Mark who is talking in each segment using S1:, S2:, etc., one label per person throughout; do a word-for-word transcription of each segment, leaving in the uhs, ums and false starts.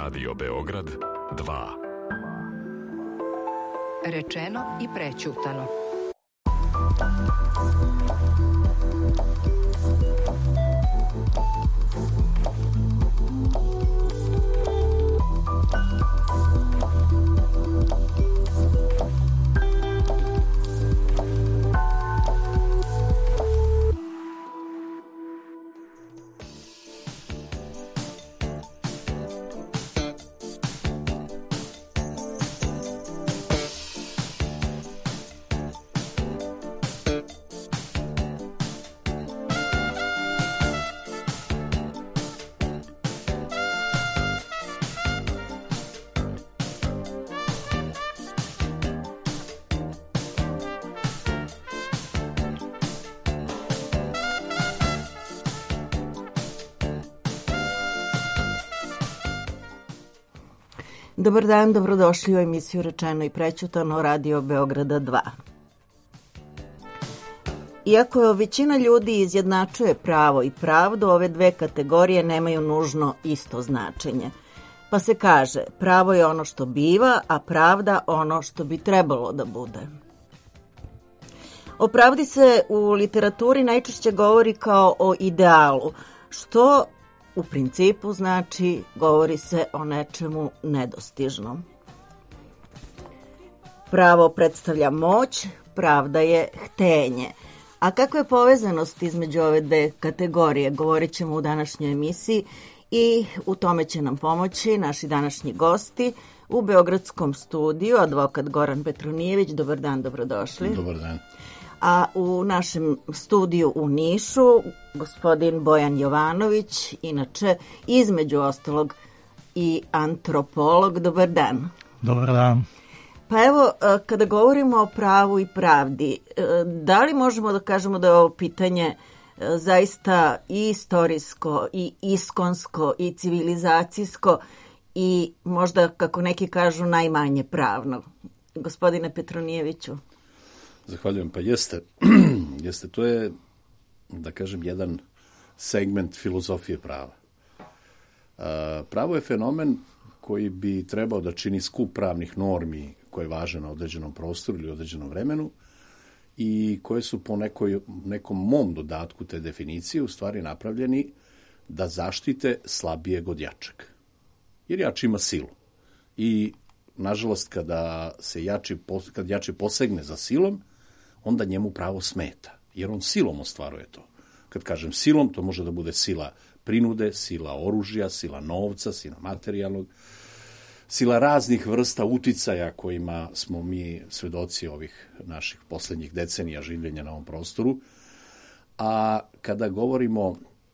S1: Radio Beograd dva.
S2: Rečeno i prećutano.
S3: Dobar dan, dobrodošli u emisiju Rečeno i prećutano Radio Beograda dva. Iako većina ljudi izjednačuje pravo i pravdu, ove dve kategorije nemaju nužno isto značenje. Pa se kaže, pravo je ono što biva, a pravda ono što bi trebalo da bude. O pravdi se u literaturi najčešće govori kao o idealu, što u principu znači govori se o nečemu nedostižnom. Pravo predstavlja moć, pravda je htenje. A kakva je povezanost između ove dve kategorije, govorit ćemo u današnjoj emisiji i u tome će nam pomoći naši današnji gosti u beogradskom studiju, advokat Goran Petronijević. Dobar dan, dobrodošli.
S4: Dobar dan.
S3: A u našem studiju u Nišu gospodin Bojan Jovanović, inače između ostalog i antropolog. Dobar dan.
S5: Dobar dan.
S3: Pa evo, kada govorimo o pravu i pravdi, da li možemo da kažemo da je ovo pitanje zaista i istorijsko, i iskonsko, i civilizacijsko, i možda, kako neki kažu, najmanje pravno? Gospodine Petronijeviću.
S4: Zahvaljujem. Pa jeste. jeste. To je, da kažem, jedan segment filozofije prava. Pravo je fenomen koji bi trebao da čini skup pravnih normi koje važe na određenom prostoru ili određenom vremenu i koje su po nekoj, nekom mom dodatku te definicije u stvari napravljeni da zaštite slabijeg od jačeg. Jer jači ima silu. I, nažalost, kada se jači, kad jači posegne za silom, onda njemu pravo smeta, jer on silom ostvaruje to. Kad kažem silom, to može da bude sila prinude, sila oružja, sila novca, sila materijalnog, sila raznih vrsta uticaja kojima smo mi svedoci ovih naših poslednjih decenija življenja na ovom prostoru. A kada govorimo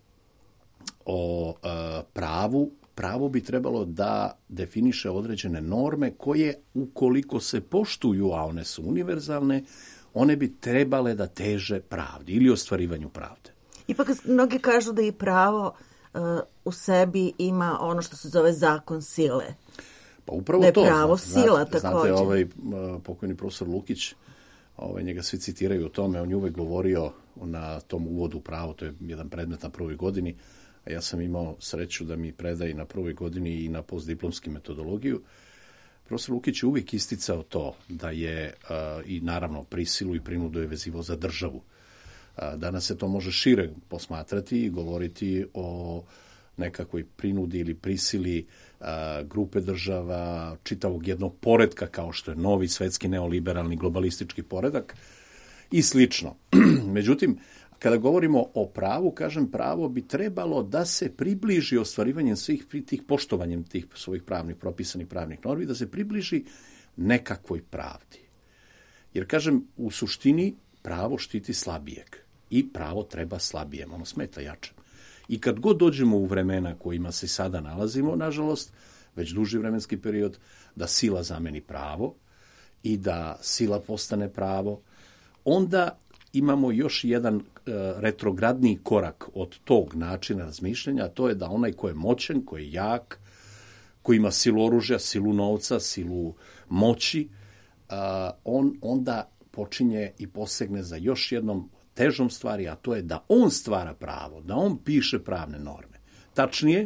S4: o e, pravu, pravo bi trebalo da definiše određene norme koje, ukoliko se poštuju, a one su univerzalne, one bi trebale da teže pravdi ili ostvarivanju pravde.
S3: Ipak mnogi kažu da i pravo uh, u sebi ima ono što se zove zakon sile.
S4: Pa upravo
S3: da je
S4: to.
S3: pravo
S4: znate,
S3: sila
S4: znate,
S3: također.
S4: Znate, ovaj, pokojni profesor Lukić, ovaj, njega svi citiraju o tome, on je uvek govorio na tom uvodu u pravo, to je jedan predmet na prvoj godini, a ja sam imao sreću da mi predaje na prvoj godini i na postdiplomsku metodologiju. Profesor Lukić je uvijek isticao to da je uh, i naravno prisilu i prinudu je vezivo za državu. Uh, danas se to može šire posmatrati i govoriti o nekakvoj prinudi ili prisili uh, grupe država, čitavog jednog poretka kao što je novi svetski neoliberalni globalistički poredak i slično. Međutim, kada govorimo o pravu, kažem, pravo bi trebalo da se približi ostvarivanjem svih tih, poštovanjem tih svojih pravnih, propisanih pravnih normi, da se približi nekakvoj pravdi. Jer, kažem, u suštini pravo štiti slabijeg i pravo treba slabijem, ono smeta jačem. I kad god dođemo u vremena kojima se sada nalazimo, nažalost, već duži vremenski period, da sila zameni pravo i da sila postane pravo, onda imamo još jedan e, retrogradniji korak od tog načina razmišljanja, a to je da onaj ko je moćan, ko je jak, ko ima silu oružja, silu novca, silu moći, a, on onda počinje i posegne za još jednom težom stvari, a to je da on stvara pravo, da on piše pravne norme. Tačnije,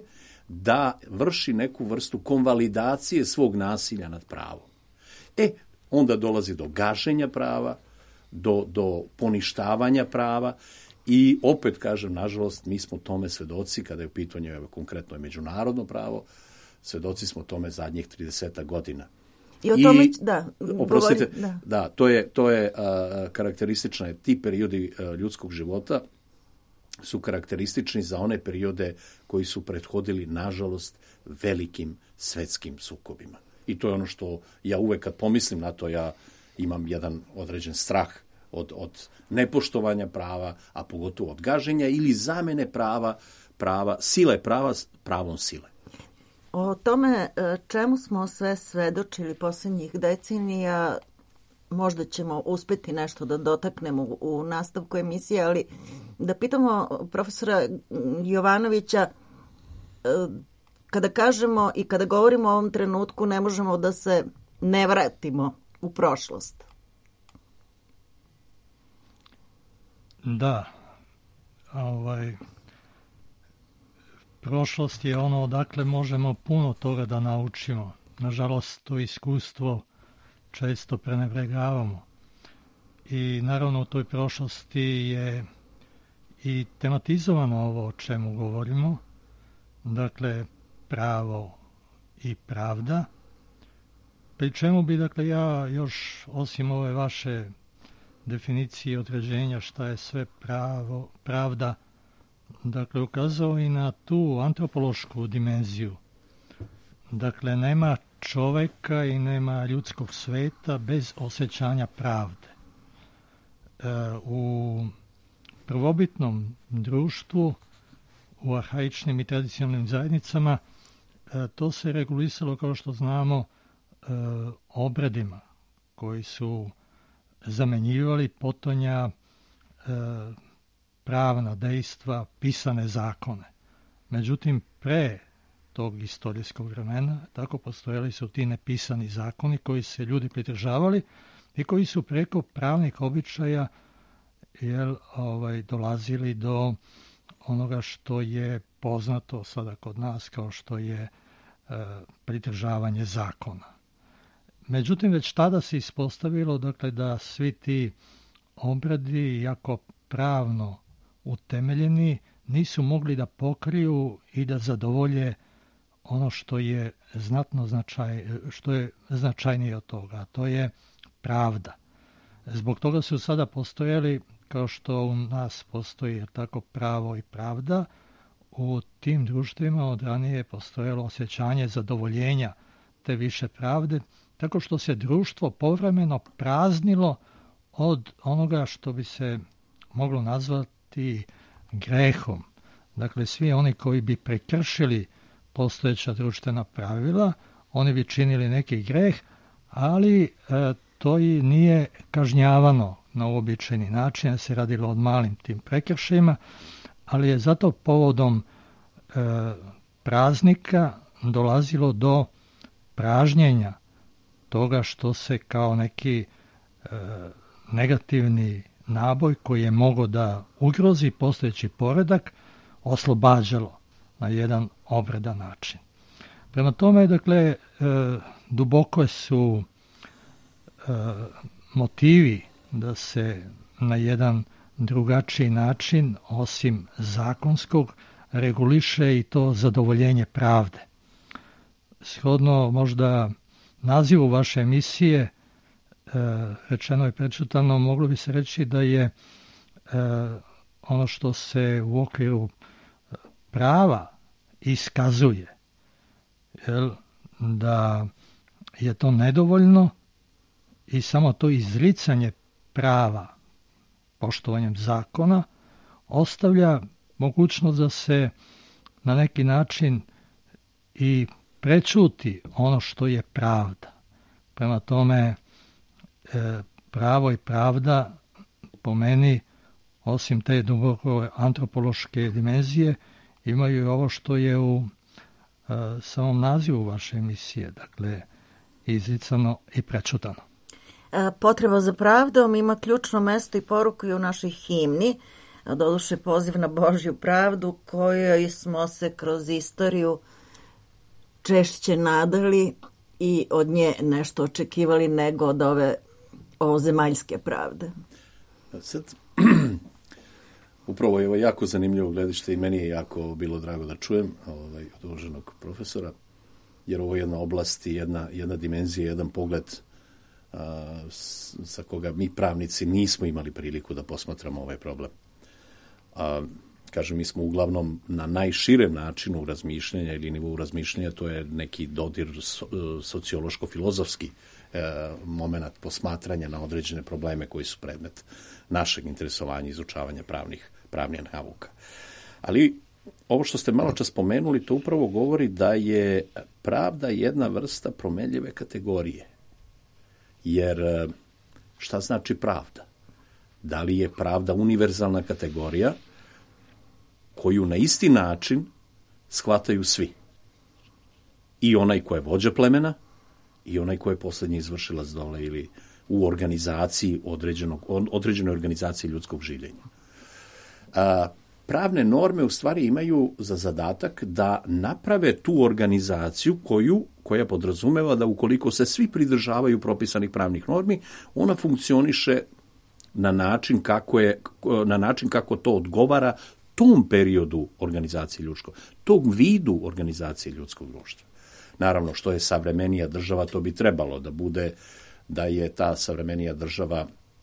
S4: da vrši neku vrstu konvalidacije svog nasilja nad pravom. E, onda dolazi do gaženja prava, do, do poništavanja prava i opet kažem, nažalost, mi smo tome svedoci kada je u pitanju evo, konkretno je međunarodno pravo, svedoci smo tome zadnjih trideset godina.
S3: I o tome,
S4: I,
S3: da,
S4: oprostite,
S3: govori, da.
S4: da, to je, to je uh, karakteristično, je, ti periodi uh, ljudskog života su karakteristični za one periode koji su prethodili, nažalost, velikim svetskim sukobima. I to je ono što ja uvek kad pomislim na to, ja imam jedan određen strah od, od nepoštovanja prava, a pogotovo od gaženja ili zamene prava, prava, sile prava pravom sile.
S3: O tome čemu smo sve svedočili posljednjih decenija, možda ćemo uspjeti nešto da dotaknemo u nastavku emisije, ali da pitamo profesora Jovanovića, kada kažemo i kada govorimo o ovom trenutku, ne možemo da se ne vratimo u prošlost.
S5: Da, ovaj, prošlost je ono odakle možemo puno toga da naučimo. Nažalost, to iskustvo često prenebregavamo. I naravno u toj prošlosti je i tematizovano ovo o čemu govorimo, dakle pravo i pravda, pri čemu bi dakle ja još osim ove vaše definicije određenja šta je sve pravo, pravda, dakle ukazao i na tu antropološku dimenziju. Dakle, nema čoveka i nema ljudskog sveta bez osjećanja pravde. E, u prvobitnom društvu, u arhaičnim i tradicionalnim zajednicama, e, to se regulisalo, kao što znamo, e, obredima koji su zamenjivali potonja e, pravna dejstva, pisane zakone. Međutim, pre tog istorijskog vremena, tako postojali su ti nepisani zakoni koji se ljudi pridržavali i koji su preko pravnih običaja jel, ovaj, dolazili do onoga što je poznato sada kod nas kao što je e, pridržavanje zakona. Međutim, već tada se ispostavilo dakle, da svi ti obredi, jako pravno utemeljeni, nisu mogli da pokriju i da zadovolje ono što je znatno značaj, što je značajnije od toga, a to je pravda. Zbog toga su sada postojali, kao što u nas postoji tako pravo i pravda, u tim društvima od ranije je postojalo osjećanje zadovoljenja te više pravde, tako što se društvo povremeno praznilo od onoga što bi se moglo nazvati grehom. Dakle, svi oni koji bi prekršili postojeća društvena pravila, oni bi činili neki greh, ali e, to i nije kažnjavano na uobičajeni način, se radilo od malim tim prekršajima, ali je zato povodom e, praznika dolazilo do pražnjenja toga što se kao neki e, negativni naboj koji je mogao da ugrozi postojeći poredak oslobađalo na jedan obredan način. Prema tome, dakle, e, duboko su e, motivi da se na jedan drugačiji način, osim zakonskog, reguliše i to zadovoljenje pravde. Shodno možda nazivu vaše emisije, e, rečeno i prečutano, moglo bi se reći da je e, ono što se u okviru prava iskazuje, jel, da je to nedovoljno i samo to izricanje prava poštovanjem zakona ostavlja mogućnost da se na neki način i prečuti ono što je pravda. Prema tome, e, pravo i pravda po meni, osim te duboko antropološke dimenzije, imaju i ovo što je u e, samom nazivu vaše emisije, dakle, izricano i prečutano.
S3: Potreba za pravdom ima ključno mesto i poruku i u našoj himni, doduše poziv na Božju pravdu, kojoj smo se kroz istoriju češće nadali i od nje nešto očekivali nego od ove ovozemaljske pravde?
S4: Sad, upravo je ovo jako zanimljivo gledište i meni je jako bilo drago da čujem ovaj, od uvaženog profesora, jer ovo je jedna oblast i jedna, jedna dimenzija, jedan pogled a, s, sa koga mi pravnici nismo imali priliku da posmatramo ovaj problem. A, kažem, mi smo uglavnom na najširem načinu razmišljanja ili nivou razmišljanja, to je neki dodir so, sociološko-filozofski e, moment posmatranja na određene probleme koji su predmet našeg interesovanja i izučavanja pravnih, pravnih nauka. Ali ovo što ste malo čas spomenuli, to upravo govori da je pravda jedna vrsta promenljive kategorije. Jer šta znači pravda? Da li je pravda univerzalna kategorija koju na isti način shvataju svi? I onaj ko je vođa plemena, i onaj ko je poslednji izvršilac dole ili u organizaciji, određenog, određenoj organizaciji ljudskog življenja. A, pravne norme u stvari imaju za zadatak da naprave tu organizaciju koju, koja podrazumeva da ukoliko se svi pridržavaju propisanih pravnih normi, ona funkcioniše na način kako, je, na način kako to odgovara tom periodu organizacije ljudskog, tog vidu organizacije ljudskog društva. Naravno, što je savremenija država, to bi trebalo da bude da je ta savremenija država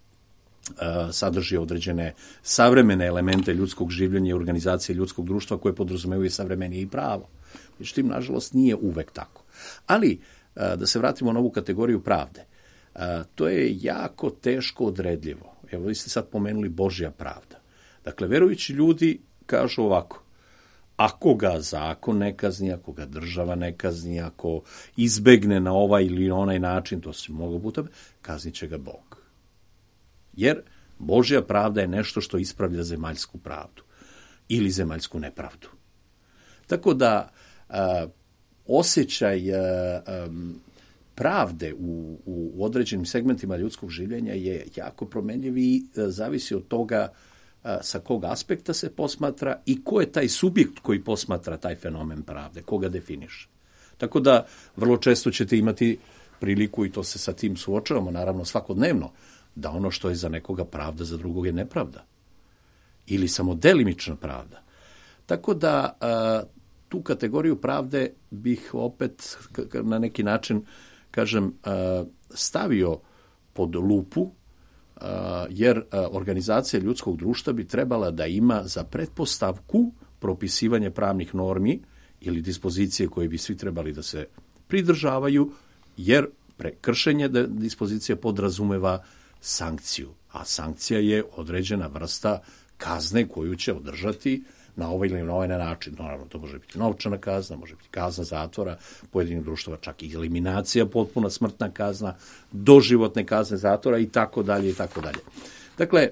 S4: sadrži određene savremene elemente ljudskog življenja i organizacije ljudskog društva koje podrazumevaju savremenije i pravo. Međutim, nažalost, nije uvek tako. Ali, da se vratimo na ovu kategoriju pravde, to je jako teško odredljivo. Evo, vi ste sad pomenuli Božja pravda. Dakle, verujući ljudi kažu ovako: ako ga zakon ne kazni, ako ga država ne kazni, ako izbegne na ovaj ili onaj način, to se mnogo puta, kaznit će ga Bog. Jer Božja pravda je nešto što ispravlja zemaljsku pravdu ili zemaljsku nepravdu. Tako da a, osjećaj a, a, pravde u, u određenim segmentima ljudskog življenja je jako promenljiv i a, zavisi od toga a, sa kog aspekta se posmatra i ko je taj subjekt koji posmatra taj fenomen pravde, koga definiše. Tako da vrlo često ćete imati priliku, i to se sa tim suočavamo, naravno svakodnevno, da ono što je za nekoga pravda, za drugog je nepravda. Ili samo delimična pravda. Tako da a, tu kategoriju pravde bih opet na neki način, kažem, a, stavio pod lupu, a, jer a, organizacija ljudskog društva bi trebala da ima za pretpostavku propisivanje pravnih normi ili dispozicije koje bi svi trebali da se pridržavaju, jer prekršenje dispozicije podrazumeva sankciju, a sankcija je određena vrsta kazne koju će održati na ovaj ili na ovaj način. Naravno, to može biti novčana kazna, može biti kazna zatvora, pojedinih društava čak i eliminacija, potpuna smrtna kazna, doživotne kazne zatvora i tako dalje i tako dalje. Dakle,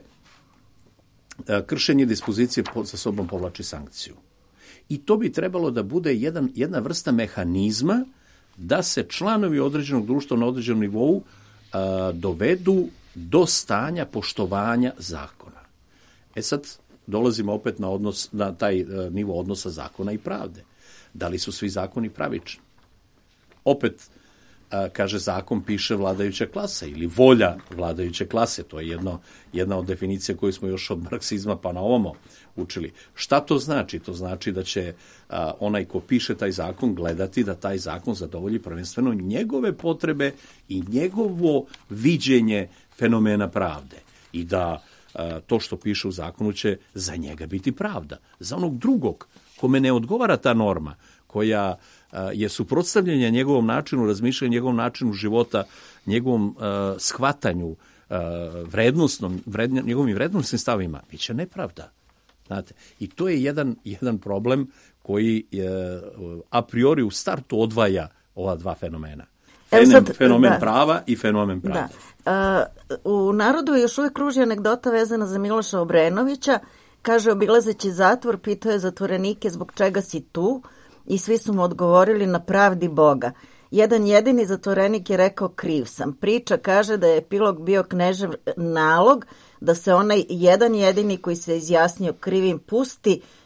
S4: kršenje dispozicije sa sobom povlači sankciju. I to bi trebalo da bude jedan, jedna vrsta mehanizma da se članovi određenog društva na određenom nivou a, dovedu do stanja poštovanja zakona. E sad dolazimo opet na, odnos, na taj a, nivo odnosa zakona i pravde. Da li su svi zakoni pravični? Opet, a, kaže, zakon piše vladajuća klasa ili volja vladajuće klase. To je jedno, jedna od definicija koju smo još od marksizma pa na ovamo učili. Šta to znači? To znači da će a, onaj ko piše taj zakon gledati da taj zakon zadovolji prvenstveno njegove potrebe i njegovo viđenje fenomena pravde. I da a, to što piše u zakonu će za njega biti pravda. Za onog drugog kome ne odgovara ta norma, koja a, je suprotstavljanje njegovom načinu razmišljanja, njegovom načinu života, njegovom a, shvatanju, a, vrednostnom, vredn, njegovim vrednostnim stavima, bit će nepravda. Znate, i to je jedan, jedan problem koji je, a priori u startu odvaja ova dva fenomena. Fenem, sad, fenomen da. prava i fenomen pravde.
S3: Da. Uh, u narodu još uvijek kruži anegdota vezana za Miloša Obrenovića. Kaže, obilazeći zatvor, pitao je zatvorenike zbog čega si tu i svi su mu odgovorili na pravdi Boga. Jedan jedini zatvorenik je rekao kriv sam. Priča kaže da je epilog bio Knežev nalog da se onaj jedan jedini koji se izjasnio krivim pusti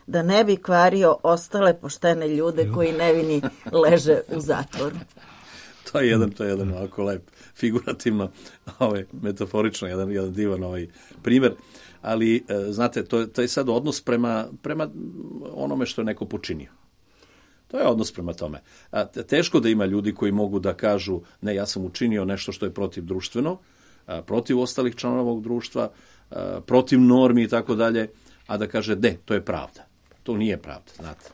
S3: da ne bi kvario ostale poštene ljude koji nevini leže u zatvoru.
S4: To je jedan, to je jedan ovako lep, figurativno, ovaj, metaforično, jedan, jedan divan ovaj primjer. Ali, znate, to, to je sad odnos prema, prema onome što je neko počinio. To je odnos prema tome. A, teško da ima ljudi koji mogu da kažu ne, ja sam učinio nešto što je protiv društveno, a, protiv ostalih članova ovog društva, a, protiv normi i tako dalje, a da kaže ne, to je pravda. To nije pravda, znate.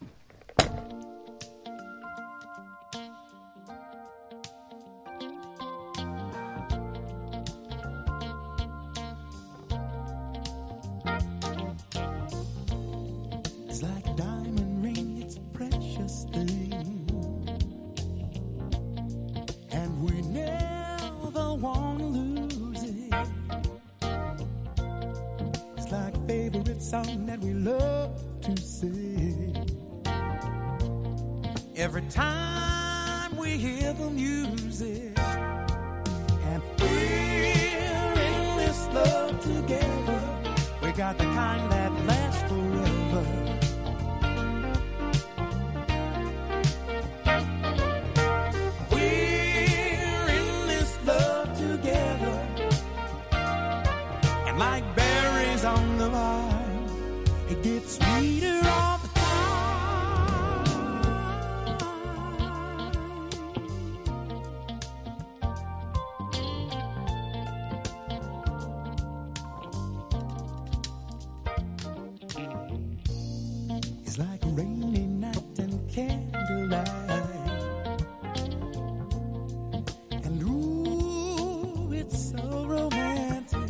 S6: Song that we love to sing. Every time we hear the music, and we're in this love together, we got the kind that lasts forever. We're in this love together, and like berries on the vine, it gets sweeter all the time. It's like a rainy night and candlelight, and ooh, it's so romantic.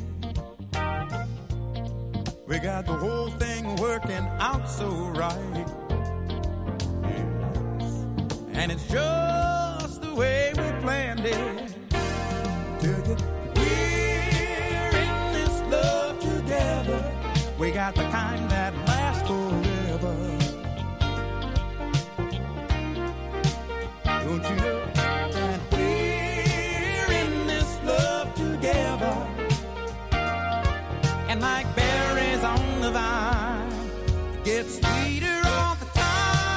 S6: We got the whole thing working out so right. Yes. And it's just the way we planned it. We're in this love together. We got the kind that lasts forever. Don't you know that we're in this love together? And like berries on the vine, it gets sweeter all the time.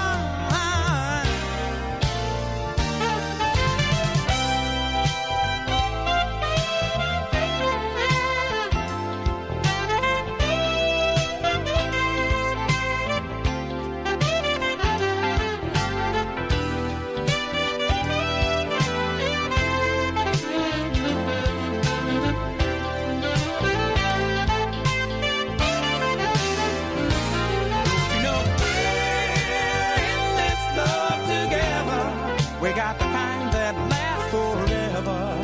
S6: We got the kind that lasts forever.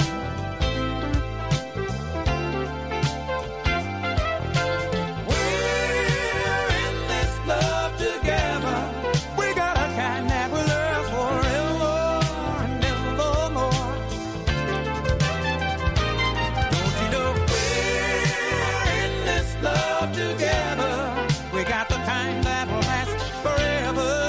S6: We're in this love together. We got a kind that will last forever and evermore. Don't you know we're in this love together? We got the kind that will last forever.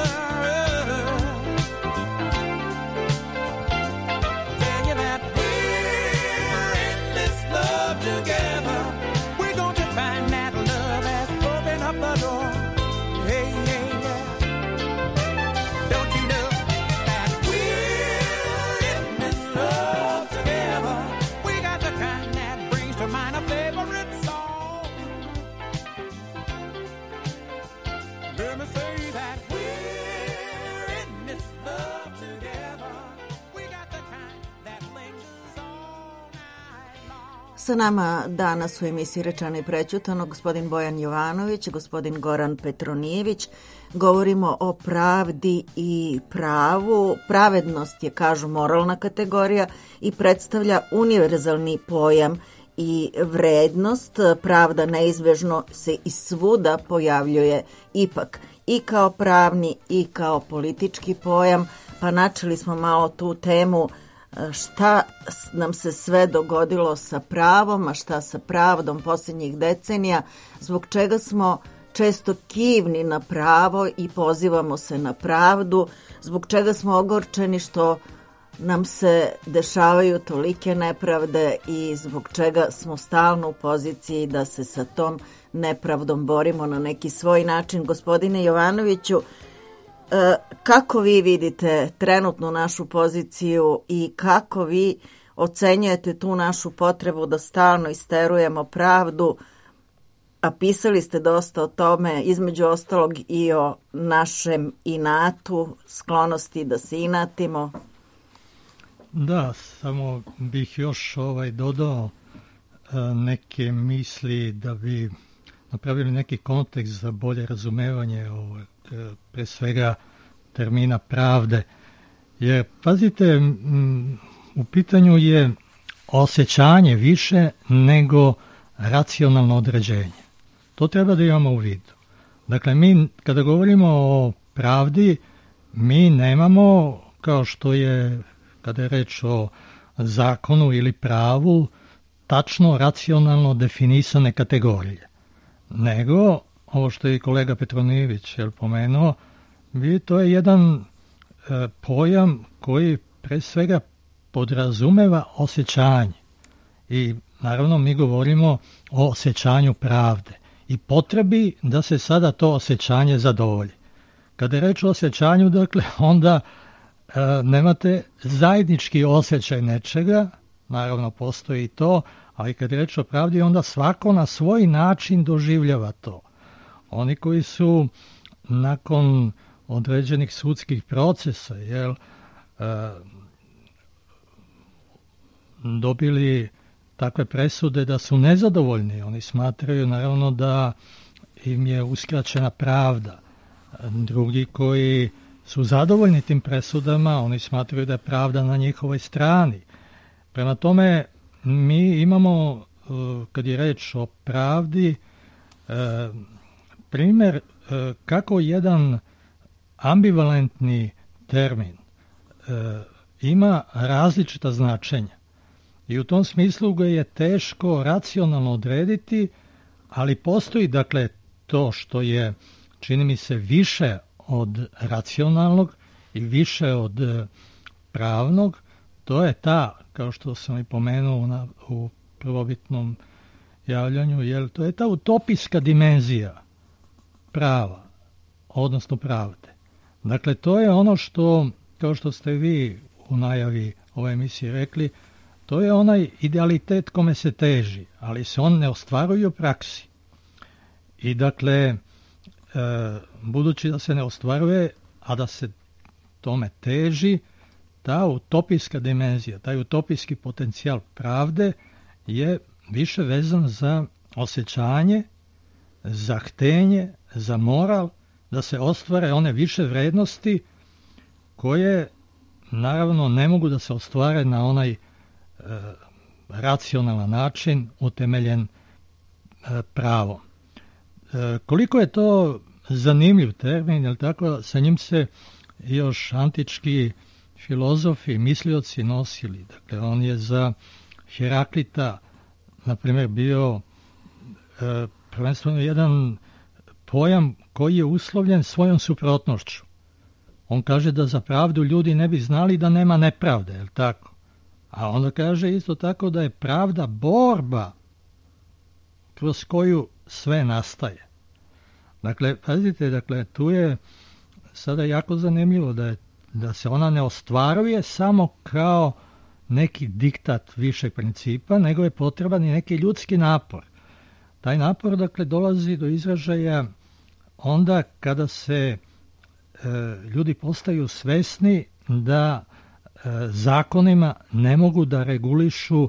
S3: Sa nama danas u emisiji Rečeno i prećutano gospodin Bojan Jovanović, gospodin Goran Petronijević. Govorimo o pravdi i pravu. Pravednost je, kažu, moralna kategorija i predstavlja univerzalni pojam i vrednost. Pravda neizbežno se i svuda pojavljuje ipak i kao pravni i kao politički pojam, pa načeli smo malo tu temu šta nam se sve dogodilo sa pravom, a šta sa pravdom posljednjih decenija, zbog čega smo često kivni na pravo i pozivamo se na pravdu, zbog čega smo ogorčeni što nam se dešavaju tolike nepravde i zbog čega smo stalno u poziciji da se sa tom nepravdom borimo na neki svoj način. Gospodine Jovanoviću, kako vi vidite trenutnu našu poziciju i kako vi ocenjujete tu našu potrebu da stalno isterujemo pravdu, a pisali ste dosta o tome, između ostalog i o našem inatu, sklonosti da se inatimo?
S5: Da, samo bih još ovaj dodao neke misli da bi napravili neki kontekst za bolje razumevanje ovog, pre svega termina pravde. Jer, pazite, m, u pitanju je osjećanje više nego racionalno određenje. To treba da imamo u vidu. Dakle, mi kada govorimo o pravdi, mi nemamo, kao što je kada je reč o zakonu ili pravu, tačno racionalno definisane kategorije. Nego, ovo što je kolega Petronijević je pomenuo, to je jedan e, pojam koji pre svega podrazumeva osjećanje. I naravno mi govorimo o osjećanju pravde i potrebi da se sada to osjećanje zadovolji. Kada je reč o osjećanju, dakle, onda e, nemate zajednički osjećaj nečega, naravno postoji i to, ali kad je reč o pravdi, onda svako na svoj način doživljava to. Oni koji su nakon određenih sudskih procesa jel, e, dobili takve presude da su nezadovoljni, oni smatraju naravno da im je uskraćena pravda. Drugi koji su zadovoljni tim presudama, oni smatraju da je pravda na njihovoj strani. Prema tome, mi imamo, kad je reč o pravdi, primjer kako jedan ambivalentni termin ima različita značenja. I u tom smislu ga je teško racionalno odrediti, ali postoji dakle to što je, čini mi se, više od racionalnog i više od pravnog, to je ta, kao što sam i pomenuo na, u prvobitnom javljanju, jel, to je ta utopijska dimenzija prava, odnosno pravde. Dakle, to je ono što, kao što ste vi u najavi ove emisije rekli, to je onaj idealitet kome se teži, ali se on ne ostvaruje u praksi. I dakle, e, budući da se ne ostvaruje, a da se tome teži, ta utopijska dimenzija, taj utopijski potencijal pravde je više vezan za osjećanje, za htenje, za moral, da se ostvare one više vrednosti koje naravno ne mogu da se ostvare na onaj e, racionalan način utemeljen e, pravom. E, koliko je to zanimljiv termin, jel tako, sa njim se još antički filozofi, mislioci nosili. Dakle, on je za Heraklita, na primjer, bio e, prvenstveno jedan pojam koji je uslovljen svojom suprotnošću. On kaže da za pravdu ljudi ne bi znali da nema nepravde, je li tako? A onda kaže isto tako da je pravda borba kroz koju sve nastaje. Dakle, pazite, dakle, tu je sada jako zanimljivo da, je, da se ona ne ostvaruje samo kao neki diktat višeg principa, nego je potreban i neki ljudski napor. Taj napor, dakle, dolazi do izražaja onda kada se e, ljudi postaju svesni da e, zakonima ne mogu da regulišu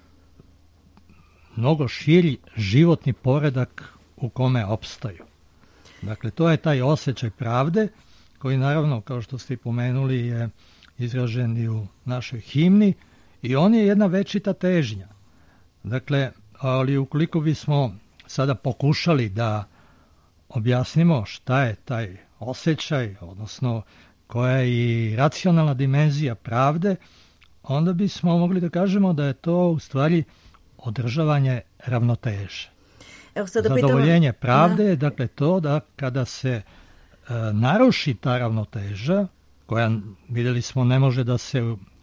S5: mnogo širi životni poredak u kome opstaju. Dakle, to je taj osjećaj pravde koji naravno, kao što ste pomenuli, je izražen i u našoj himni i on je jedna večita težnja. Dakle, ali ukoliko bismo sada pokušali da objasnimo šta je taj osjećaj, odnosno koja je i racionalna dimenzija pravde, onda bismo mogli da kažemo da je to u stvari održavanje ravnoteže.
S3: Evo sada
S5: Zadovoljenje
S3: pitam...
S5: pravde je dakle to da kada se e, naruši ta ravnoteža, koja, vidjeli smo, ne može da se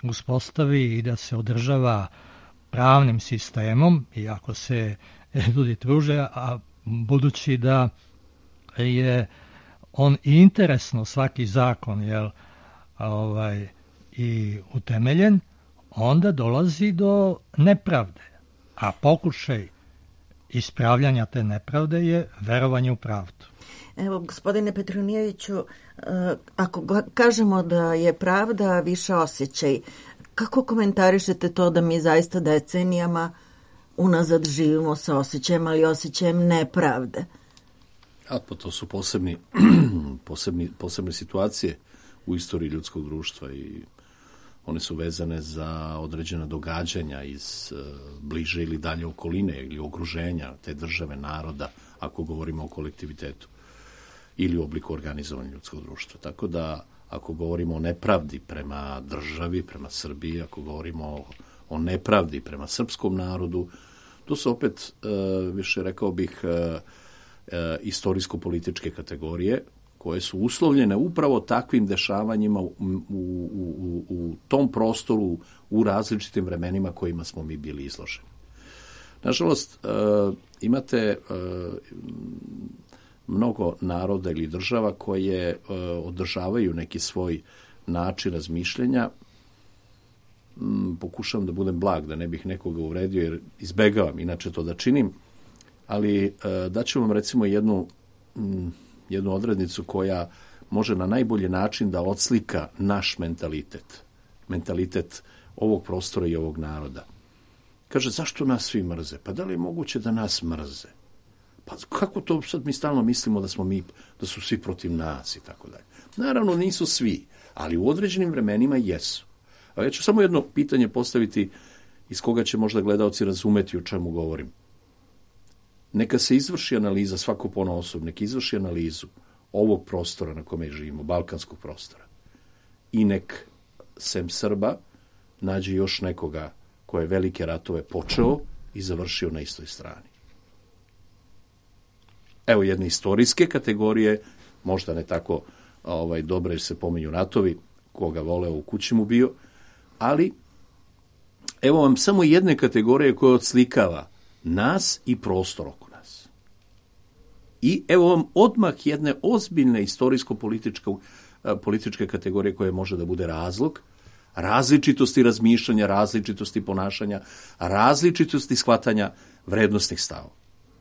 S5: uspostavi i da se održava pravnim sistemom, iako se ljudi truže, a budući da je on i interesno svaki zakon jel, ovaj, i utemeljen, onda dolazi do nepravde. A pokušaj ispravljanja te nepravde je verovanje u pravdu.
S3: Evo, gospodine Petronijeviću, ako kažemo da je pravda više osjećaj, kako komentarišete to da mi zaista decenijama unazad živimo sa osjećajem, ali osjećajem nepravde?
S4: A pa to su posebni, posebni, posebne situacije u istoriji ljudskog društva i one su vezane za određena događanja iz uh, bliže ili dalje okoline ili okruženja te države, naroda, ako govorimo o kolektivitetu ili u obliku organizovanja ljudskog društva. Tako da, ako govorimo o nepravdi prema državi, prema Srbiji, ako govorimo o, o nepravdi prema srpskom narodu, to su opet, uh, više rekao bih, uh, uh, istorijsko-političke kategorije koje su uslovljene upravo takvim dešavanjima u, u, u, u tom prostoru, u različitim vremenima kojima smo mi bili izloženi. Nažalost, uh, imate uh, mnogo naroda ili država koje uh, održavaju neki svoj način razmišljanja. Um, pokušavam da budem blag, da ne bih nekoga uvredio, jer izbegavam inače to da činim, ali uh, daću vam recimo jednu, um, jednu odrednicu koja može na najbolji način da odslika naš mentalitet, mentalitet ovog prostora i ovog naroda. Kaže, zašto nas svi mrze? Pa da li je moguće da nas mrze? Pa kako to sad mi stalno mislimo da smo mi, da su svi protiv nas i tako dalje. Naravno nisu svi, ali u određenim vremenima jesu. A ja ću samo jedno pitanje postaviti iz koga će možda gledaoci razumeti o čemu govorim. Neka se izvrši analiza, svako ponaosob, neka izvrši analizu ovog prostora na kome živimo, balkanskog prostora. I nek sem Srba nađe još nekoga ko je velike ratove počeo i završio na istoj strani. Evo jedne istorijske kategorije, možda ne tako ovaj, dobre jer se pominju ratovi, koga voleo u kući mu bio, ali evo vam samo jedne kategorije koja odslikava nas i prostor oko nas. I evo vam odmah jedne ozbiljne istorijsko-političke političke kategorije koje može da bude razlog različitosti razmišljanja, različitosti ponašanja, različitosti shvatanja vrednostnih stavova.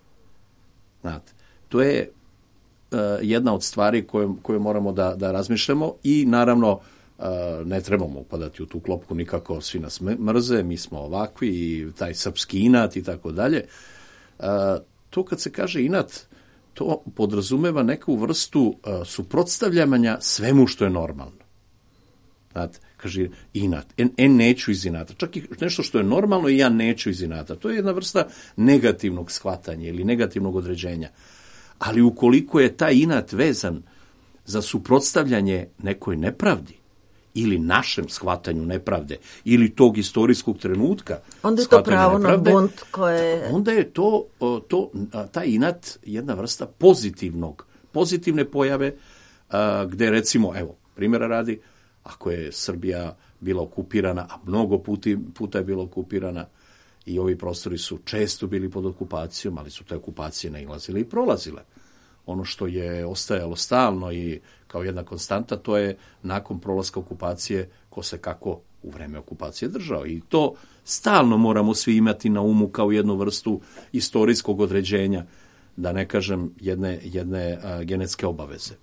S4: Znate, to je uh, jedna od stvari koje, koje moramo da, da razmišljamo i naravno uh, ne trebamo upadati u tu klopku nikako, svi nas mrze, mi smo ovakvi i taj srpski inat i tako dalje. Uh, to kad se kaže inat, to podrazumeva neku vrstu uh, suprotstavljanja svemu što je normalno. Znate, kaže inat, en, en neću iz inata, čak i nešto što je normalno i ja neću iz inata. To je jedna vrsta negativnog shvatanja ili negativnog određenja. Ali ukoliko je taj inat vezan za suprotstavljanje nekoj nepravdi ili našem shvatanju nepravde ili tog istorijskog trenutka,
S3: onda je to pravo nepravde, na bunt koje...
S4: onda je to, to, taj inat jedna vrsta pozitivnog, pozitivne pojave gde recimo, evo, primjera radi, ako je Srbija bila okupirana, a mnogo puti, puta je bila okupirana i ovi prostori su često bili pod okupacijom, ali su te okupacije nailazile i prolazile. Ono što je ostajalo stalno i kao jedna konstanta, to je nakon prolaska okupacije ko se kako u vreme okupacije držao. I to stalno moramo svi imati na umu kao jednu vrstu istorijskog određenja, da ne kažem jedne, jedne a, genetske obaveze.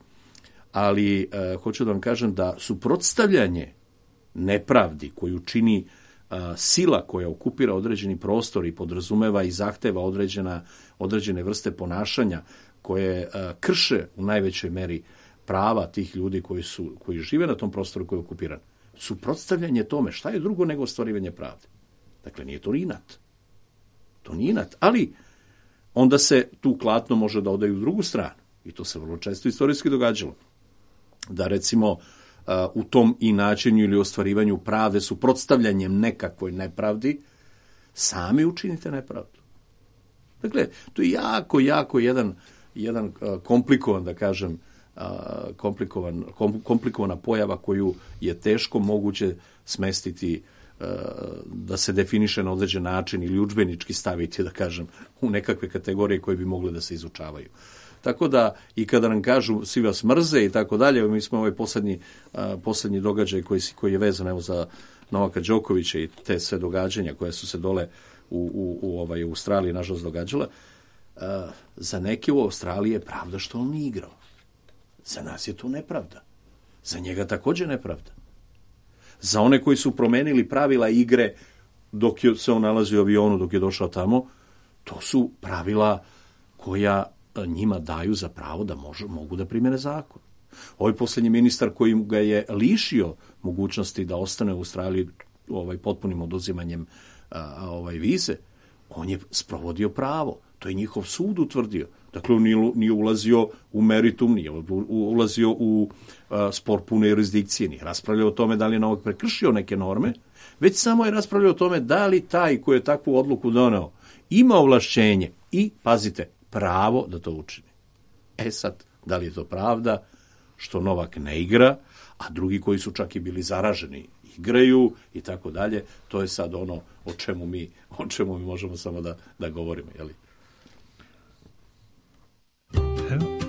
S4: Ali a, hoću da vam kažem da suprotstavljanje nepravdi koju čini a, sila koja okupira određeni prostor i podrazumeva i zahteva određena, određene vrste ponašanja koje a, krše u najvećoj meri prava tih ljudi koji, su, koji žive na tom prostoru koji je okupiran. Suprotstavljanje tome, šta je drugo nego ostvarivanje pravde? Dakle, nije to inat. To nije inat, ali onda se tu klatno može da ode u drugu stranu. I to se vrlo često istorijski događalo. Da recimo u tom i načinju ili ostvarivanju pravde suprotstavljanjem nekakvoj nepravdi sami učinite nepravdu. Dakle, to je jako, jako jedan, jedan komplikovan, da kažem, komplikovan, komplikovana pojava koju je teško moguće smestiti, da se definiše na određen način ili udžbenički staviti, da kažem, u nekakve kategorije koje bi mogle da se izučavaju. Tako da i kada nam kažu svi vas mrze i tako dalje, mi smo ovaj poslednji, poslednji događaj koji, koji je vezan evo za Novaka Đokovića i te sve događanja koje su se dole u, u, u, ovaj, u Australiji nažalost događala, za neke u Australiji je pravda što on nije igrao. Za nas je to nepravda. Za njega također nepravda. Za one koji su promenili pravila igre dok je se on nalazi u avionu, dok je došao tamo, to su pravila koja njima daju za pravo da može, mogu da primene zakon. Ovaj posljednji ministar koji ga je lišio mogućnosti da ostane u Australiji ovaj, potpunim oduzimanjem a, ovaj, vize, on je sprovodio pravo. To je njihov sud utvrdio. Dakle, on nije, nije ulazio u meritum, nije ulazio u a, spor pune jurisdikcije, nije raspravljao o tome da li je Novak prekršio neke norme, već samo je raspravljao o tome da li taj koji je takvu odluku doneo ima ovlašćenje i, pazite, pravo da to učini. E sad, da li je to pravda što Novak ne igra, a drugi koji su čak i bili zaraženi igraju i tako dalje, to je sad ono o čemu mi, o čemu mi možemo samo da, da govorimo, je li?
S5: Evo.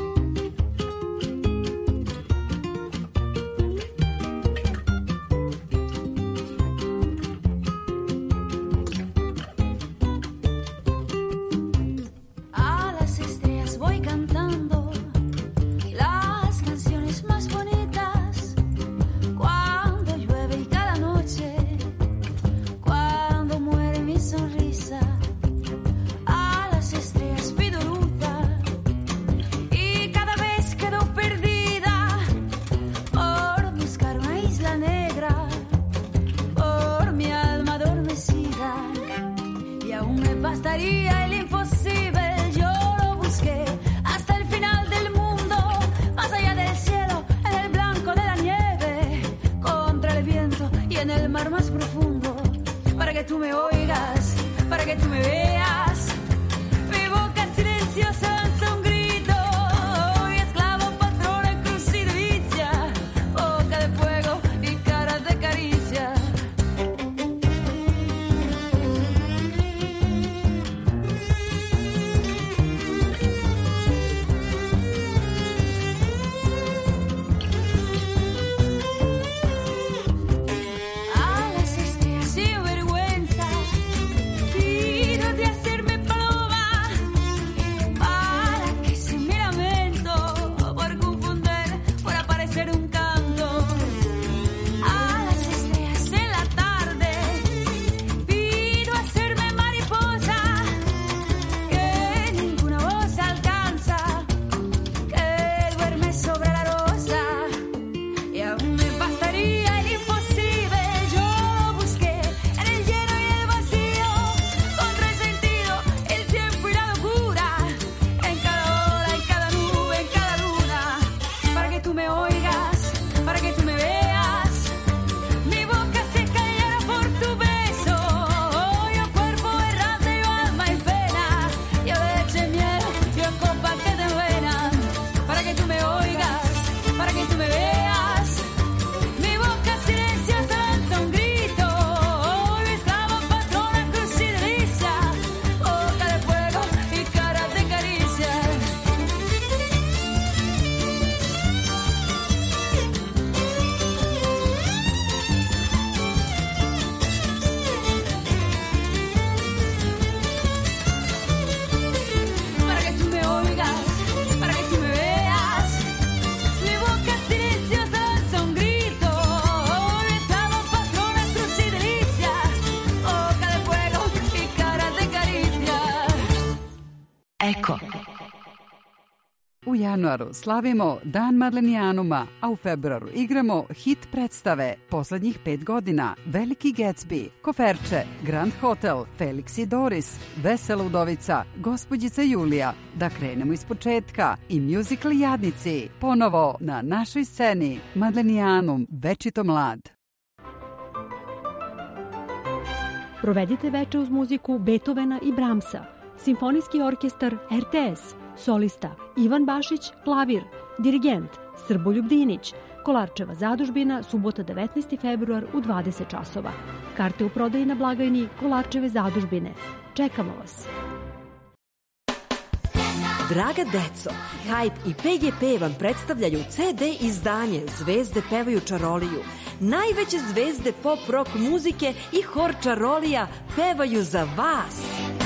S7: U januaru slavimo Dan Madlenijanuma, a u februaru igramo hit predstave poslednjih pet godina Veliki Gatsby, Koferče, Grand Hotel, Felix i Doris, Vesela udovica, Gospođica Julija, Da krenemo iz početka i musical Jadnici, ponovo na našoj sceni Madlenijanum, večito mlad.
S8: Provedite veče uz muziku Beethovena i Brahmsa, Simfonijski orkestar R T S, solista Ivan Bašić, klavir, Dirigent Srboljub Dinić. Kolarčeva zadužbina, subota devetnaesti februar u dvadeset časova. Karte u prodaji na blagajni Kolarčeve zadužbine. Čekamo vas.
S9: Draga deco, Hype i P G P vam predstavljaju C D izdanje Zvezde pevaju čaroliju. Najveće zvezde pop rock muzike i hor čarolija pevaju za vas.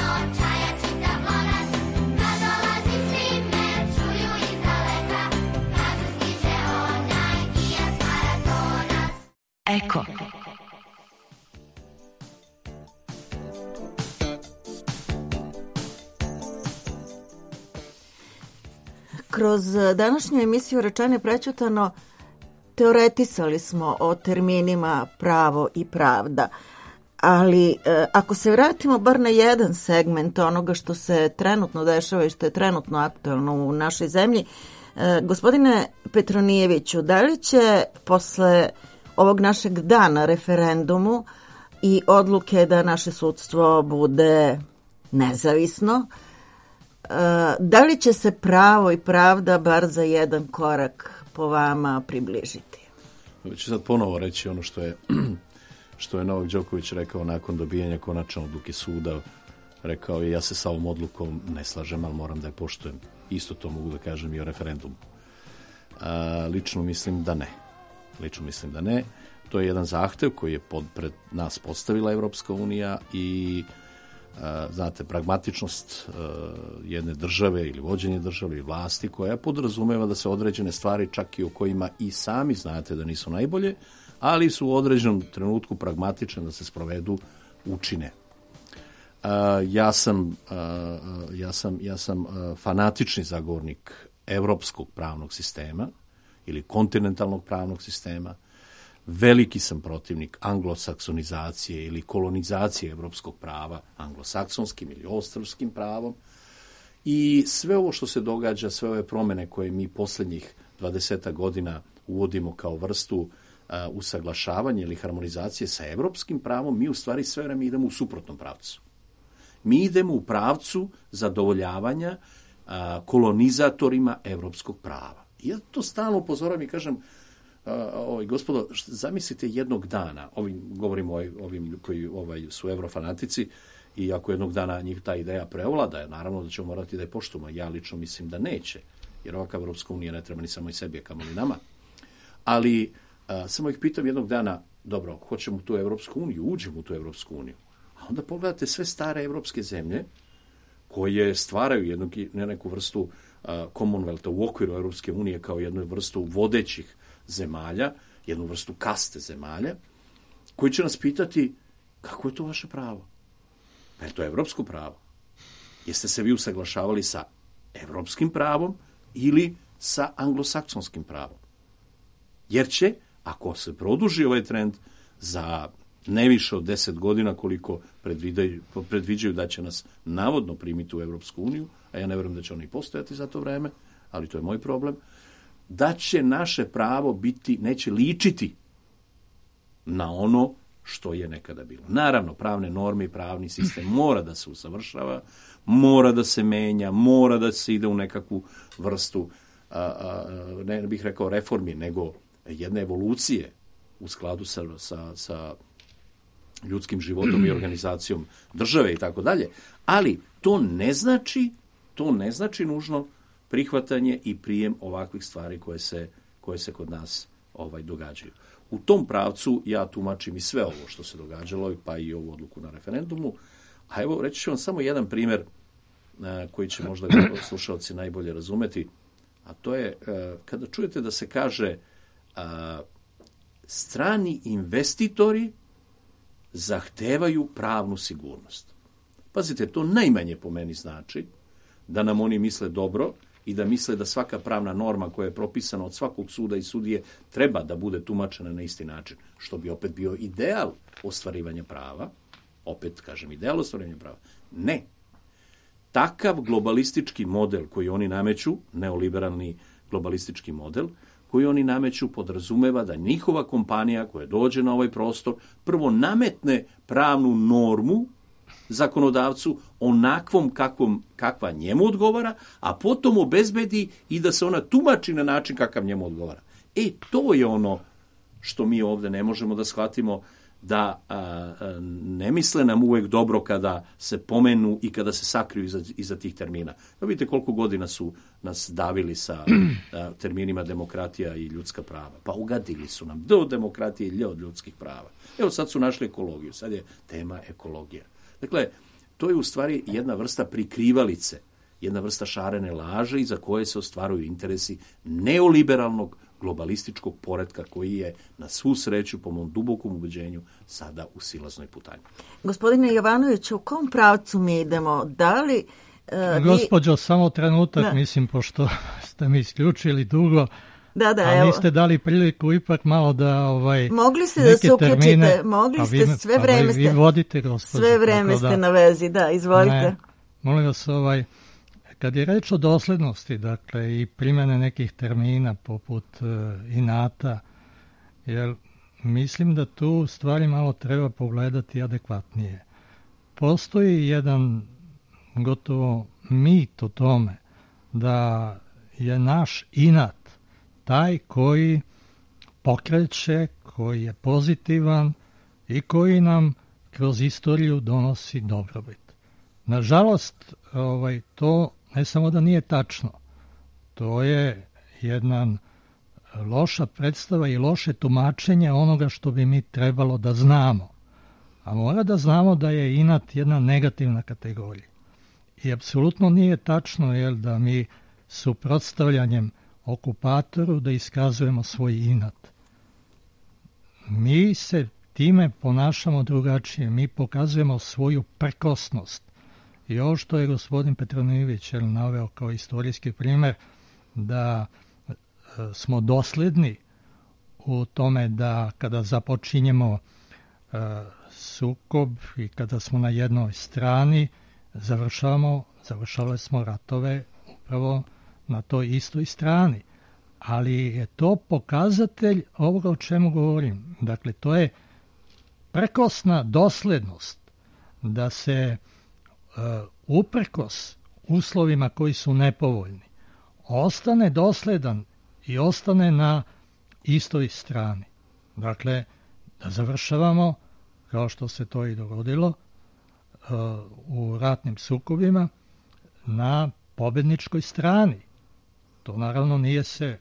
S2: Eko.
S3: Kroz današnju emisiju Rečeno i prećutano teoretisali smo o terminima pravo i pravda, ali e, ako se vratimo bar na jedan segment onoga što se trenutno dešava i što je trenutno aktuelno u našoj zemlji, e, gospodine Petronijeviću, da li će posle ovog našeg dana referendumu i odluke da naše sudstvo bude nezavisno, da li će se pravo i pravda bar za jedan korak po vama približiti?
S4: Ću sad ponovo reći ono što je, što je Novak Đoković rekao nakon dobijanja konačne odluke suda. Rekao je, ja se sa ovom odlukom ne slažem, ali moram da je poštujem. Isto to mogu da kažem i o referendumu. A, lično mislim da ne. Lično mislim da ne. To je jedan zahtev koji je pod, pred nas postavila Evropska unija i znate, pragmatičnost jedne države ili vođenje države ili vlasti koja podrazumeva da se određene stvari, čak i o kojima i sami znate da nisu najbolje, ali su u određenom trenutku pragmatične da se sprovedu, učine. Ja sam, ja sam, ja sam fanatični zagovornik evropskog pravnog sistema ili kontinentalnog pravnog sistema. Veliki sam protivnik anglosaksonizacije ili kolonizacije evropskog prava anglosaksonskim ili ostrvskim pravom i sve ovo što se događa, sve ove promene koje mi posljednjih dvadeset godina uvodimo kao vrstu uh, usaglašavanja ili harmonizacije sa evropskim pravom, mi u stvari sve vreme idemo u suprotnom pravcu. Mi idemo u pravcu zadovoljavanja uh, kolonizatorima evropskog prava. I ja to stalno upozoravam i kažem, Uh, ovaj, gospodo, zamislite jednog dana, ovim, govorimo o ovim koji ovaj, su evrofanatici, i ako jednog dana njih ta ideja preovlada, naravno da ćemo morati da je poštujemo. Ja lično mislim da neće, jer ovakva Evropska unija ne treba ni samo i sebi, a kamoli nama. Ali uh, samo ih pitam jednog dana, dobro, hoćemo u tu Evropsku uniju, uđemo u tu Evropsku uniju. A onda pogledate sve stare evropske zemlje koje stvaraju jednu, neku vrstu uh, Commonwealtha u okviru Evropske unije kao jednu vrstu vodećih zemalja, jednu vrstu kaste zemalja, koji će nas pitati kako je to vaše pravo? Pa je to evropsko pravo? Jeste se vi usaglašavali sa evropskim pravom ili sa anglosaksonskim pravom? Jer će, ako se produži ovaj trend za ne više od deset godina koliko predviđaju da će nas navodno primiti u Evropsku uniju, a ja ne vjerujem da će oni postojati za to vreme, ali to je moj problem, da će naše pravo biti, neće ličiti na ono što je nekada bilo. Naravno, pravne norme i pravni sistem mora da se usavršava, mora da se menja, mora da se ide u nekakvu vrstu, a, a, ne bih rekao reformi, nego jedne evolucije u skladu sa, sa, sa ljudskim životom i organizacijom države i tako dalje. Ali to ne znači, to ne znači nužno prihvatanje i prijem ovakvih stvari koje se, koje se kod nas ovaj, događaju. U tom pravcu ja tumačim i sve ovo što se događalo, pa i ovu odluku na referendumu. A evo, reći ću vam samo jedan primjer a, koji će možda slušalci najbolje razumeti, a to je a, kada čujete da se kaže a, strani investitori zahtevaju pravnu sigurnost. Pazite, to najmanje po meni znači da nam oni misle dobro i da misle da svaka pravna norma koja je propisana od svakog suda i sudije treba da bude tumačena na isti način, što bi opet bio ideal ostvarivanja prava. Opet, kažem, ideal ostvarivanja prava. Ne. Takav globalistički model koji oni nameću, neoliberalni globalistički model, koji oni nameću podrazumeva da njihova kompanija koja dođe na ovaj prostor prvo nametne pravnu normu zakonodavcu onakvom kakvom, kakva njemu odgovara, a potom obezbedi i da se ona tumači na način kakav njemu odgovara. E, to je ono što mi ovdje ne možemo da shvatimo, da a, a, ne misle nam uvek dobro kada se pomenu i kada se sakriju iza, iza tih termina. Ja vidite koliko godina su nas davili sa a, terminima demokratija i ljudska prava. Pa ugadili su nam do demokratije i od ljudskih prava. Evo sad su našli ekologiju, sad je tema ekologija. Dakle, to je u stvari jedna vrsta prikrivalice, jedna vrsta šarene laže iza koje se ostvaruju interesi neoliberalnog globalističkog poretka koji je na svu sreću, po mom dubokom ubeđenju, sada u silaznoj putanji.
S3: Gospodine Jovanoviću, u kom pravcu mi idemo? Da li... Uh,
S5: Gospođo,
S3: vi...
S5: samo trenutak,
S3: da.
S5: Mislim, pošto ste mi isključili dugo,
S3: da, da,
S5: a
S3: evo.
S5: niste dali priliku ipak malo da... Ovaj,
S3: mogli ste da se uključite,
S5: termine,
S3: mogli ste,
S5: vi,
S3: sve vreme
S5: ste... Vi vodite, gospođo.
S3: Sve vreme ste
S5: da,
S3: na vezi, da, izvolite.
S5: Ne, molim vas, ovaj... Kad je reč o doslednosti, dakle, i primjene nekih termina poput e, inata, jer mislim da tu stvari malo treba pogledati adekvatnije. Postoji jedan gotovo mit o tome da je naš inat taj koji pokreće, koji je pozitivan i koji nam kroz istoriju donosi dobrobit. Nažalost, ovaj, to ne samo da nije tačno, to je jedna loša predstava i loše tumačenje onoga što bi mi trebalo da znamo. A mora da znamo da je inat jedna negativna kategorija. I apsolutno nije tačno jel, da mi suprotstavljanjem okupatoru da iskazujemo svoj inat. Mi se time ponašamo drugačije, mi pokazujemo svoju prkosnost. I ovo što je gospodin Petronijević naveo kao istorijski primjer, da e, smo dosledni u tome da kada započinjemo e, sukob i kada smo na jednoj strani, završavamo, završavali smo ratove upravo na toj istoj strani. Ali je to pokazatelj ovoga o čemu govorim. Dakle, to je prkosna doslednost da se Uh, uprkos uslovima koji su nepovoljni, ostane dosledan i ostane na istoj strani. Dakle, da završavamo, kao što se to i dogodilo, uh, u ratnim sukobima, na pobedničkoj strani. To naravno nije se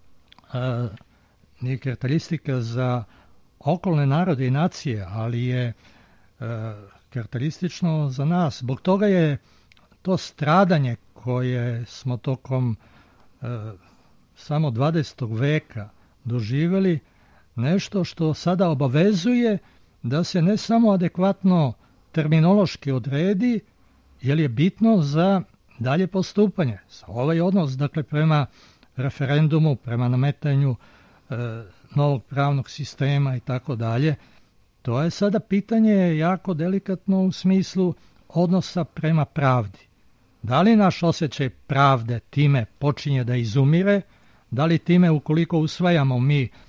S5: uh, nije karakteristika za okolne narode i nacije, ali je uh, karakteristično za nas. Zbog toga je to stradanje koje smo tokom e, samo dvadesetog veka doživjeli nešto što sada obavezuje da se ne samo adekvatno terminološki odredi, jer je bitno za dalje postupanje. Ovaj odnos, dakle, prema referendumu, prema nametanju e, novog pravnog sistema i tako dalje, to je sada pitanje jako delikatno u smislu odnosa prema pravdi. Da li naš osjećaj pravde time počinje da izumire, da li time ukoliko usvajamo mi e,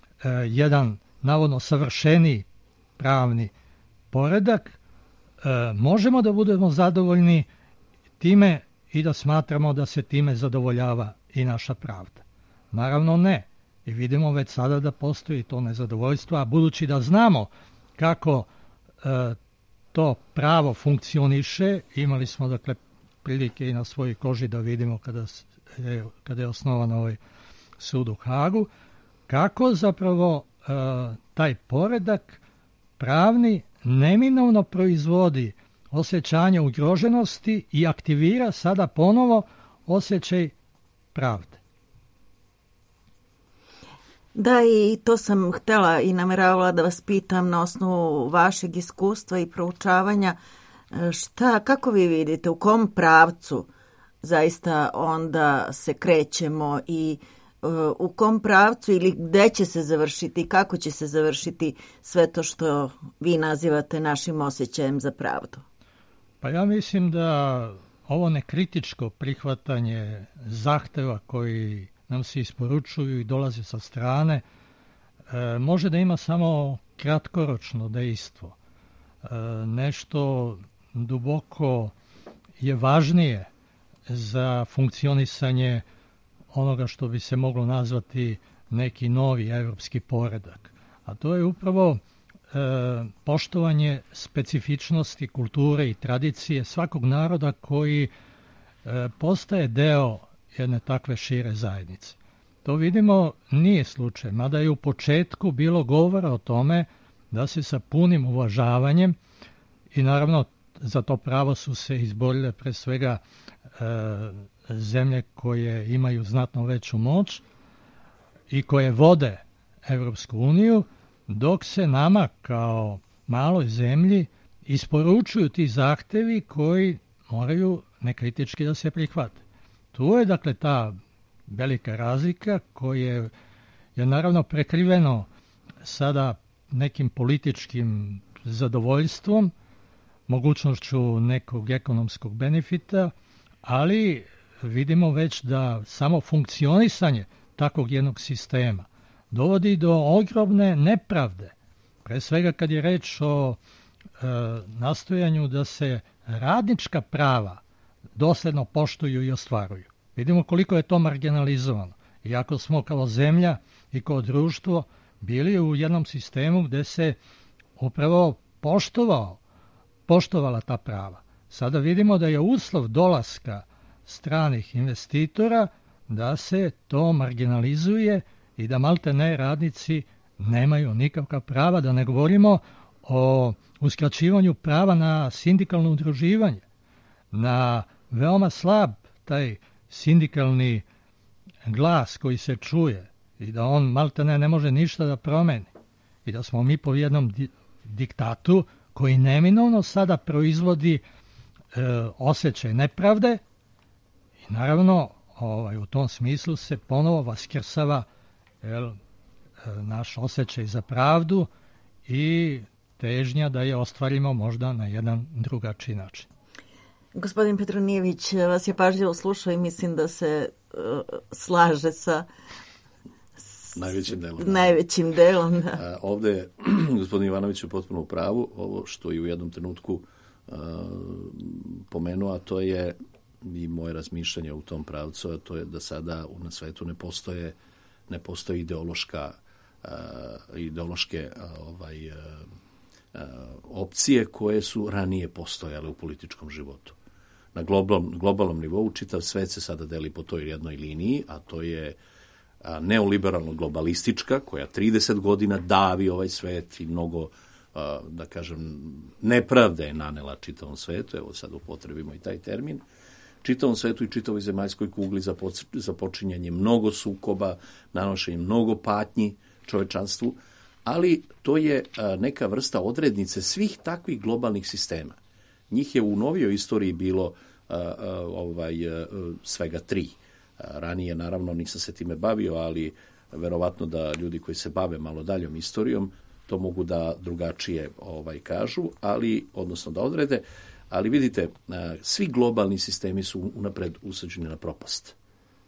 S5: jedan navodno savršeni pravni poredak, e, možemo da budemo zadovoljni time i da smatramo da se time zadovoljava i naša pravda. Naravno ne. I vidimo već sada da postoji to nezadovoljstvo, a budući da znamo kako e, to pravo funkcioniše, imali smo dakle prilike i na svojoj koži da vidimo kada je, kada je osnovan ovaj sud u Hagu, kako zapravo e, taj poredak pravni neminovno proizvodi osjećanje ugroženosti i aktivira sada ponovo osjećaj pravde.
S3: Da, i to sam htjela i nameravala da vas pitam na osnovu vašeg iskustva i proučavanja. Šta, kako vi vidite, u kom pravcu zaista onda se krećemo i uh, u kom pravcu ili gde će se završiti, kako će se završiti sve to što vi nazivate našim osjećajem za pravdu?
S5: Pa ja mislim da ovo nekritičko prihvatanje zahteva koji nam se isporučuju i dolaze sa strane, e, može da ima samo kratkoročno dejstvo. E, nešto duboko je važnije za funkcionisanje onoga što bi se moglo nazvati neki novi evropski poredak. A to je upravo e, poštovanje specifičnosti kulture i tradicije svakog naroda koji e, postaje deo jedne takve šire zajednice. To vidimo nije slučaj, mada je u početku bilo govora o tome da se sa punim uvažavanjem i naravno za to pravo su se izborile pre svega e, zemlje koje imaju znatno veću moć i koje vode Evropsku uniju, dok se nama kao maloj zemlji isporučuju ti zahtevi koji moraju nekritički da se prihvate. Tu je dakle ta velika razlika koja je naravno prekriveno sada nekim političkim zadovoljstvom, mogućnošću nekog ekonomskog benefita, ali vidimo već da samo funkcionisanje takvog jednog sistema dovodi do ogromne nepravde. Pre svega kad je reč o e, nastojanju da se radnička prava dosledno poštuju i ostvaruju. Vidimo koliko je to marginalizovano. Iako smo kao zemlja i kao društvo bili u jednom sistemu gde se upravo poštovao, poštovala ta prava. Sada vidimo da je uslov dolaska stranih investitora da se to marginalizuje i da malte ne radnici nemaju nikakva prava, da ne govorimo o uskraćivanju prava na sindikalno udruživanje, na veoma slab taj sindikalni glas koji se čuje i da on malte ne, ne može ništa da promeni i da smo mi po jednom di- diktatu koji neminovno sada proizvodi e, osjećaj nepravde i naravno ovaj, u tom smislu se ponovo vaskrsava jel, naš osjećaj za pravdu i težnja da je ostvarimo možda na jedan drugačiji način.
S3: Gospodin Petronijević vas je pažljivo slušao i mislim da se uh, slaže sa s
S4: najvećim delom.
S3: Najvećim delom da.
S4: A, ovde je gospodin Ivanović je potpuno u pravu. Ovo što je u jednom trenutku uh, pomenuo, a to je i moje razmišljanje u tom pravcu, a to je da sada na svetu ne postoje ne postoji ideološka uh, ideološke uh, ovaj, uh, uh, opcije koje su ranije postojale u političkom životu. Na globalnom, globalnom nivou čitav svet se sada deli po toj jednoj liniji, a to je a, neoliberalno-globalistička, koja trideset godina davi ovaj svet i mnogo, a, da kažem, nepravde je nanela čitavom svetu, evo sad upotrebimo i taj termin, čitavom svetu i čitavoj zemaljskoj kugli za, poč, za počinjanje mnogo sukoba, nanošenje mnogo patnji čovečanstvu, ali to je a, neka vrsta odrednice svih takvih globalnih sistema. Njih je u novijoj istoriji bilo a, a, ovaj, a, svega tri. A, ranije, naravno, nisam se time bavio, ali verovatno da ljudi koji se bave malo daljom istorijom to mogu da drugačije ovaj, kažu, ali, odnosno da odrede. Ali vidite, a, svi globalni sistemi su unapred usađeni na propast.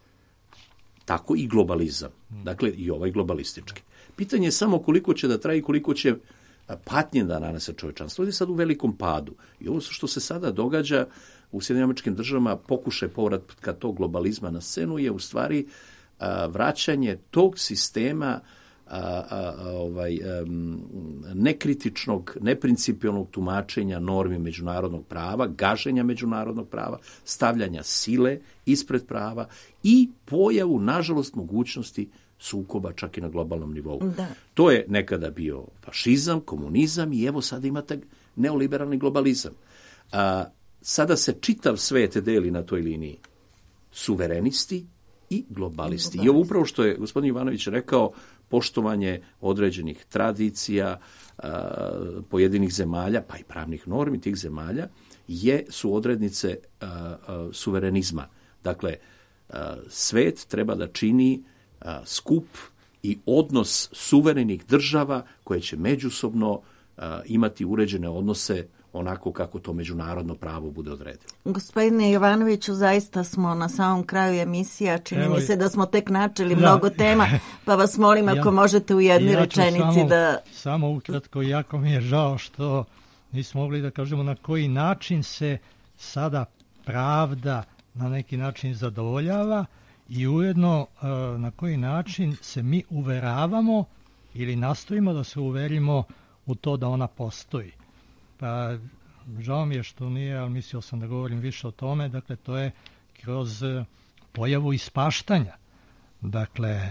S4: Tako i globalizam. Dakle, i ovaj globalistički. Pitanje je samo koliko će da traje i koliko će patnje da nanese čovečanstvo. Ovdje je sad u velikom padu. I ovo što se sada događa u Sjedinjenim Američkim Državama, pokušaj povratka tog globalizma na scenu je u stvari a, vraćanje tog sistema a, a, a, ovaj, a, nekritičnog, neprincipijalnog tumačenja normi međunarodnog prava, gaženja međunarodnog prava, stavljanja sile ispred prava i pojavu, nažalost, mogućnosti sukoba čak i na globalnom nivou. Da. To je nekada bio fašizam, komunizam i evo sada imate neoliberalni globalizam. A, sada se čitav svet deli na toj liniji. Suverenisti i globalisti. I ovo upravo što je gospodin Ivanović rekao, poštovanje određenih tradicija, a, pojedinih zemalja, pa i pravnih normi tih zemalja, je, su odrednice a, a, suverenizma. Dakle, a, svet treba da čini a, skup i odnos suverenih država koje će međusobno a, imati uređene odnose onako kako to međunarodno pravo bude odredilo.
S3: Gospodine Jovanoviću, zaista smo na samom kraju emisija, čini Evo, mi se da smo tek načeli da. mnogo tema, pa vas molim ako ja, možete u jednoj ja rečenici
S5: samo,
S3: da...
S5: Samo ukratko, jako mi je žao što nismo mogli da kažemo na koji način se sada pravda na neki način zadovoljava i ujedno na koji način se mi uveravamo ili nastojimo da se uverimo u to da ona postoji. Pa žao mi je što nije, ali mislio sam da govorim više o tome, dakle to je kroz pojavu ispaštanja. Dakle,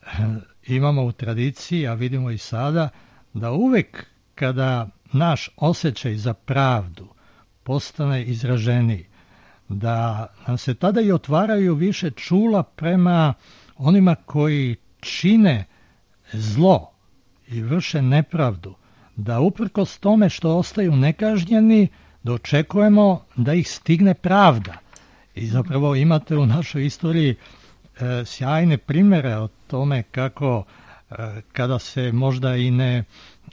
S5: imamo u tradiciji, a vidimo i sada, da uvek kada naš osjećaj za pravdu postane izraženiji, da nam se tada i otvaraju više čula prema onima koji čine zlo i vrše nepravdu, da uprkos tome što ostaju nekažnjeni, da očekujemo da ih stigne pravda. I zapravo imate u našoj istoriji e, sjajne primere o tome kako e, kada se možda i ne e,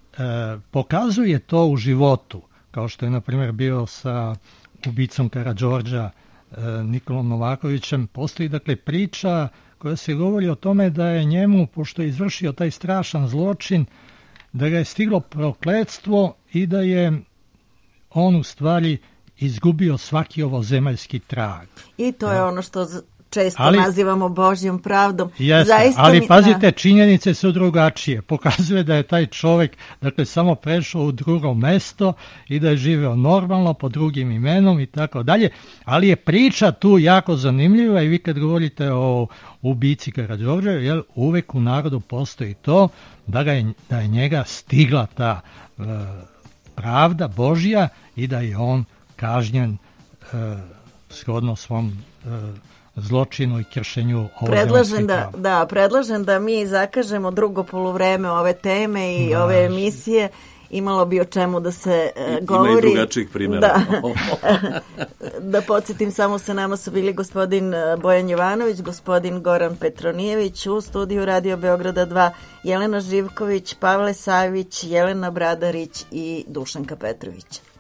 S5: pokazuje to u životu, kao što je na primjer bio sa ubicom Karađorđa e, Nikolom Novakovićem, postoji dakle priča koja se govori o tome da je njemu, pošto je izvršio taj strašan zločin, da ga je stiglo prokletstvo i da je on u stvari izgubio svaki ovozemaljski trag.
S3: I to je ono što često
S5: ali,
S3: nazivamo Božjom pravdom.
S5: Jeste,
S3: Zaista
S5: ali
S3: mi,
S5: pazite,
S3: da.
S5: činjenice su drugačije. Pokazuje da je taj čovjek dakle, samo prešao u drugo mesto i da je živeo normalno pod drugim imenom i tako dalje. Ali je priča tu jako zanimljiva i vi kad govorite o ubici Karađorđa, jel, uvek u narodu postoji to da, ga je, da je njega stigla ta e, pravda Božja i da je on kažnjen e, shodno svom e, zločinu i kršenju
S3: predlažem da, da, predlažem da mi zakažemo drugo poluvreme ove teme i da. ove emisije. Imalo bi o čemu da se uh, govori.
S4: Ima i drugačijih primjera.
S3: Da. Da podsjetim, samo sa nama su bili gospodin Bojan Jovanović, gospodin Goran Petronijević, u studiju Radio Beograda dva, Jelena Živković, Pavle Savić, Jelena Bradarić i Dušanka Petrović.